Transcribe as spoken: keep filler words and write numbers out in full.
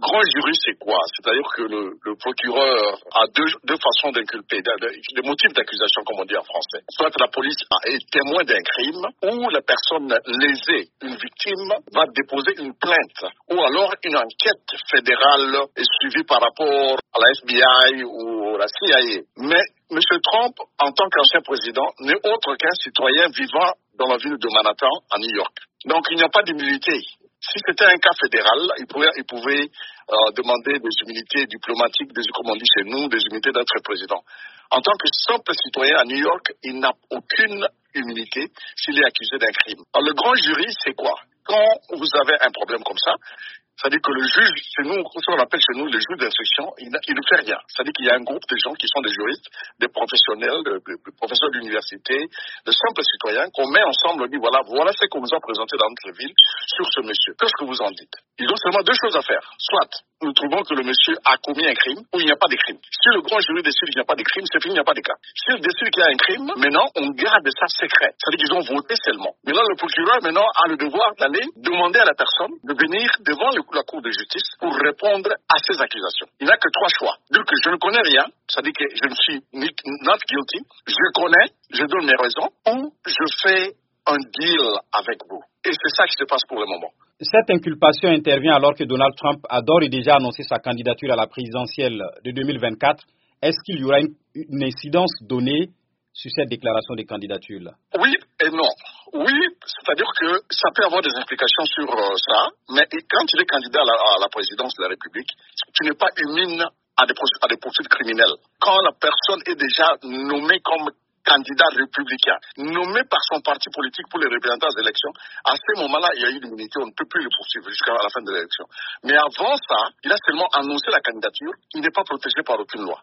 grand jury, c'est quoi? C'est-à-dire que le, le procureur a deux, deux façons d'inculper, des motifs d'accusation, comme on dit en français. Soit la police est témoin d'un crime, ou la personne lésée, une victime, va déposer une plainte, ou alors une enquête fédérale est suivie par rapport à la F B I ou à la C I A. Mais M. Trump, en tant qu'ancien président, n'est autre qu'un citoyen vivant dans la ville de Manhattan, à New York. Donc il n'y a pas d'immunité. Si c'était un cas fédéral, il pouvait, il pouvait euh, demander des immunités diplomatiques, des, comme on dit chez nous, des immunités d'être président. En tant que simple citoyen à New York, il n'a aucune immunité s'il est accusé d'un crime. Alors le grand jury, c'est quoi? Quand vous avez un problème comme ça, c'est-à-dire que le juge, chez nous, ce qu'on appelle chez nous le juge d'instruction, il, il ne fait rien. C'est-à-dire qu'il y a un groupe de gens qui sont des juristes, des professionnels, des, des professeurs d'université, de simples citoyens, qu'on met ensemble, on dit voilà, voilà ce qu'on vous a présenté dans notre ville sur ce monsieur. Qu'est-ce que vous en dites? Ils ont seulement deux choses à faire. Soit nous trouvons que le monsieur a commis un crime ou il n'y a pas de crime. Si le grand jury décide qu'il n'y a pas de crime, c'est fini, il n'y a pas de cas. S'il décide qu'il y a un crime, maintenant, on garde ça secret. C'est-à-dire qu'ils ont voté seulement. Maintenant, le procureur, maintenant, a le devoir d'aller demander à la personne de venir devant le la Cour de justice pour répondre à ces accusations. Il n'a que trois choix. Dire que je ne connais rien, c'est-à-dire que je ne suis not guilty, je connais, je donne mes raisons, ou je fais un deal avec vous. Et c'est ça qui se passe pour le moment. Cette inculpation intervient alors que Donald Trump a d'ores et déjà annoncé sa candidature à la présidentielle de deux mille vingt-quatre. Est-ce qu'il y aura une, une incidence donnée sur cette déclaration de candidature-là? Oui et non. Oui, c'est-à-dire que ça peut avoir des implications sur euh, ça, mais quand il est candidat à la, à la présidence de la République, tu n'es pas immune à des, à des poursuites criminelles. Quand la personne est déjà nommée comme candidat républicain, nommé par son parti politique pour les représentants des élections, à ce moment-là, il y a eu l'immunité, on ne peut plus le poursuivre jusqu'à la fin de l'élection. Mais avant ça, il a seulement annoncé la candidature, il n'est pas protégé par aucune loi.